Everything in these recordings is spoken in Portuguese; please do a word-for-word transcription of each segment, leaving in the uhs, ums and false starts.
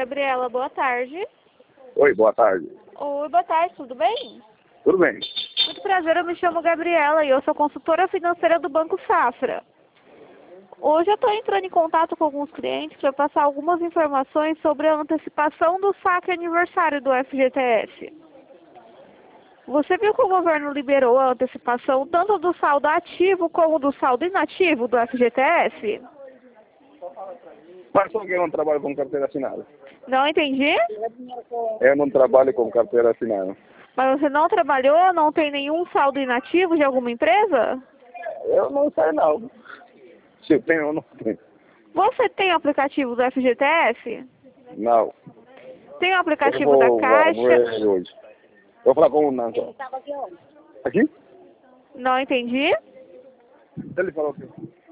Gabriela, boa tarde. Oi, boa tarde. Oi, boa tarde, tudo bem? Tudo bem? Muito prazer, eu me chamo Gabriela e eu sou consultora financeira do Banco Safra. Hoje eu estou entrando em contato com alguns clientes para passar algumas informações sobre a antecipação do saque aniversário do F G T S. Você viu que o governo liberou a antecipação tanto do saldo ativo como do saldo inativo do F G T S? Mas só que eu não trabalho com carteira assinada. Não entendi? Eu não trabalho com carteira assinada. Mas você não trabalhou, não tem nenhum saldo inativo de alguma empresa? Eu não sei não. Se eu tenho ou não tenho. Você tem o aplicativo do F G T S? Não. Tem o Eu aplicativo vou, da vou Caixa? ver ele hoje. Eu vou falar com o Nanto. Aqui? Não entendi? Ele falou aqui.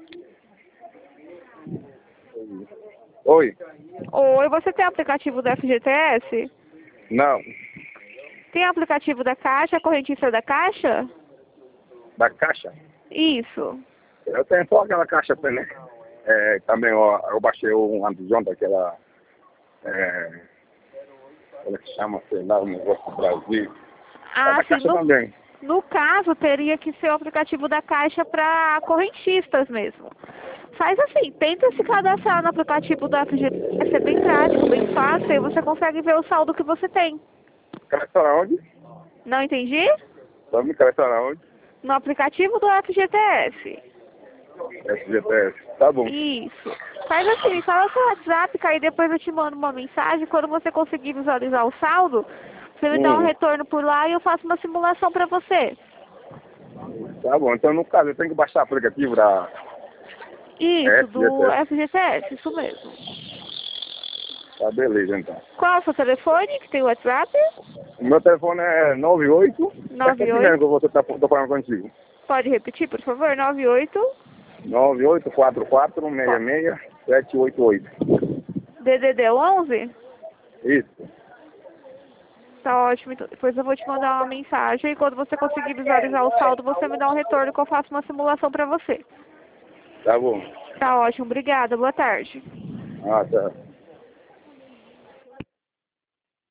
Oi. Oi, você tem o aplicativo do F G T S? Não. Tem o aplicativo da Caixa, a correntista da Caixa? Da Caixa? Isso. Eu tenho só aquela Caixa né? É, também ó, eu baixei um antes de ontem, aquela... É, ela que chama, sei lá, o negócio do Brasil. Ah, É da sim. Caixa No, também. no caso, teria que ser o aplicativo da Caixa para correntistas mesmo. Faz assim, tenta se cadastrar no aplicativo do F G T S, é bem prático, bem fácil, e você consegue ver o saldo que você tem. Cadastrar onde? Não entendi? Vai me cadastrar onde? No aplicativo do F G T S. F G T S. Tá bom. Isso. Faz assim, me fala seu WhatsApp, que aí depois eu te mando uma mensagem. Quando você conseguir visualizar o saldo, você me dá um Hum. retorno por lá e eu faço uma simulação para você. Tá bom. Então, no caso, eu tenho que baixar o aplicativo da Isso, do F G T S. F G T S, isso mesmo. Tá, beleza, então. Qual é o seu telefone que tem o WhatsApp? O meu telefone é nove oito. Nove É aqui mesmo oito. que você tá, tô falando contigo. Pode repetir, por favor? Nove oito. nove oito quatro quatro seis seis sete oito oito. D D D onze? Isso. Tá ótimo, então depois eu vou te mandar uma mensagem e quando você conseguir visualizar o saldo, você me dá um retorno que eu faço uma simulação para você. Tá bom. Tá ótimo, obrigada, boa tarde. Ah, tá.